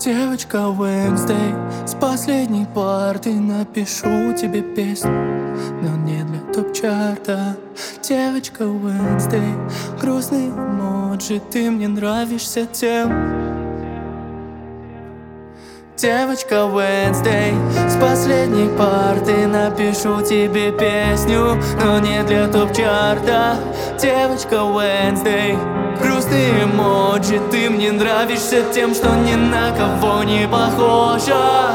Девочка Wednesday, с последней парты напишу тебе песню, но не для топ-чарта. Девочка Wednesday, грустный эмоджи, ты мне нравишься тем. Девочка Wednesday, с последней парты напишу тебе песню, но не для топ-чарта. Девочка Wednesday, грустные эмоджи, ты мне нравишься тем, что ни на кого не похожа.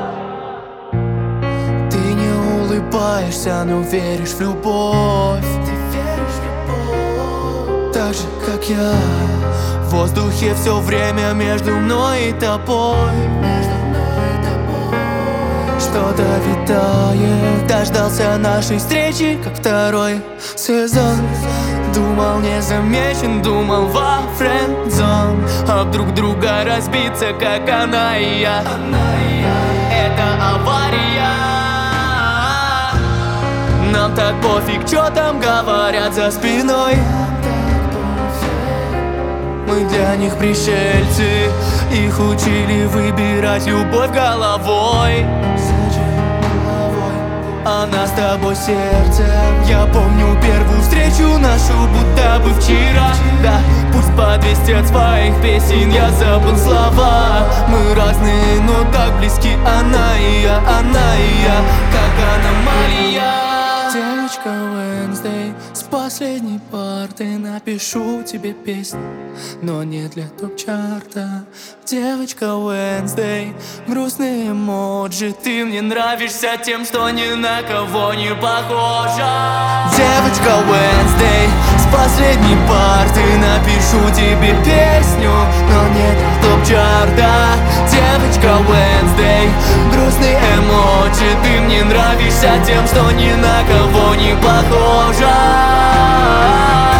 Ты не улыбаешься, но веришь в любовь. Ты веришь в любовь, так же, как я. В воздухе все время между мной и тобой. Что-то витает, дождался нашей встречи, как второй сезон. Думал, не замечен, думал во френд-зон. А вдруг друга разбиться, как она и я. Это авария. Нам так пофиг, что там говорят за спиной. Мы для них пришельцы, их учили выбирать любовь головой. А нас с тобой сердцем. Я помню первую встречу нашу, будто бы вчера. Да, пусть по 200 от своих песен я забыл слова. Мы разные, но так близки, она и я, как аномалия. Девочка Wednesday, с последней парты напишу тебе песню, но не для топ-чарта. Девочка Wednesday, грустные эмоджи, ты мне нравишься тем, что ни на кого не похожа. Девочка Wednesday, с последней парты напишу тебе песню, но не для топ-чарта. Девочка Wednesday, грустные эмоджи, ты мне нравишься тем, что ни на кого не похожа.